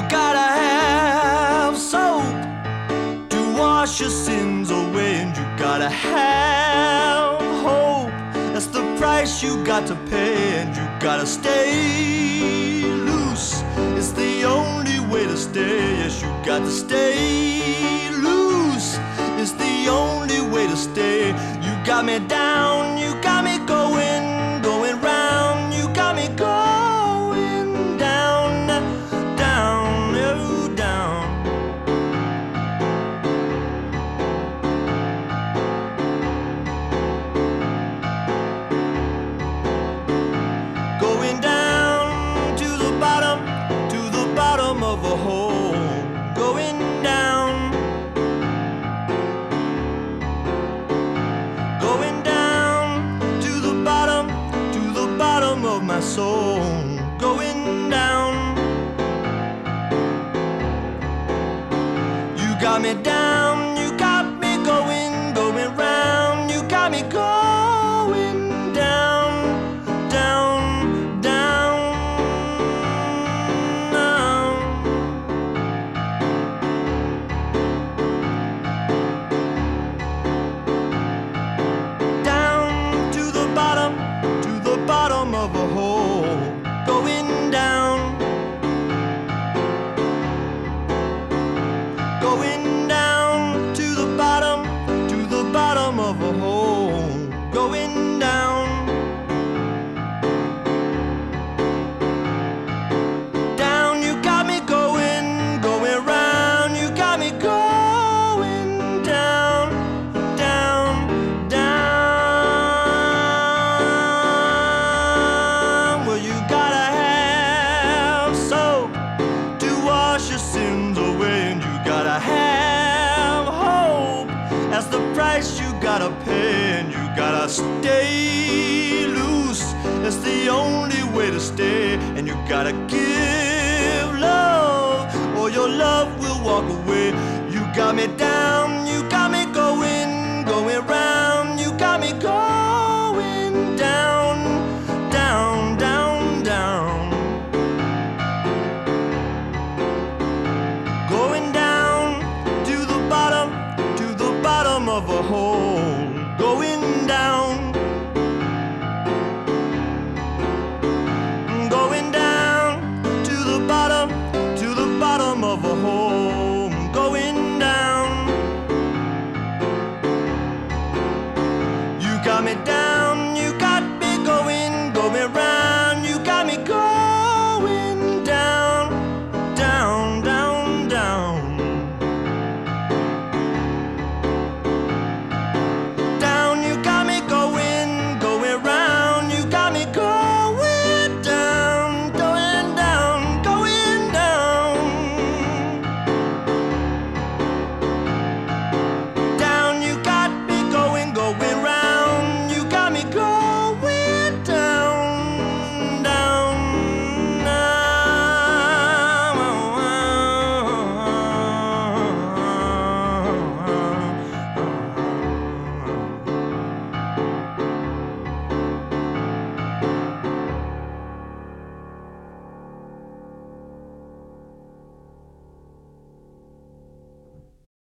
gotta have soap to wash your sins away, and you gotta have hope. That's the price you got to pay, and you gotta stay loose. It's the only way to stay. Yes, you got to stay loose. It's the only way to stay. You got me down, you got me going, going round. You got me going down, down, oh, down. Going down to the bottom of a hole. Going down, going down to the bottom of my soul. Going down. You got me down, you got me going, going round. You got me going down, down, down, down. Down to the bottom of a hole. Going down, going down to the bottom of a hole. Going down, down. You got me going, going round. You got me going down, down, down. Well, you gotta have soap to wash your sins away, and you gotta have hope. That's the price you gotta pay, and you gotta stay loose. That's the only way to stay, and you gotta give love, or your love will walk away. You got me down, you got me going, going round. You got me going down, down, down, down. Going down to the bottom of a hole. Going down.